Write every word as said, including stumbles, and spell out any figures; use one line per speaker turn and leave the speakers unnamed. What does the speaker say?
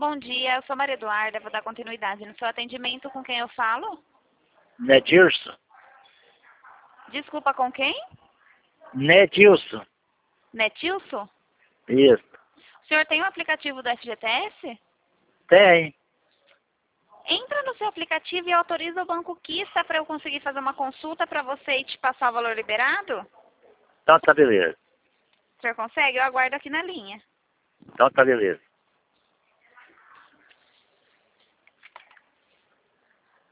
Bom dia, eu sou Maria Eduarda, vou dar continuidade no seu atendimento. Com quem eu falo?
Nedilson.
Desculpa, com quem?
Nedilson.
Netilson?
Isso.
O senhor tem o aplicativo do F G T S?
Tem.
Entra no seu aplicativo e autoriza o Banco Quista para eu conseguir fazer uma consulta para você e te passar o valor liberado?
Então tá beleza.
O senhor consegue? Eu aguardo aqui na linha.
Então tá beleza.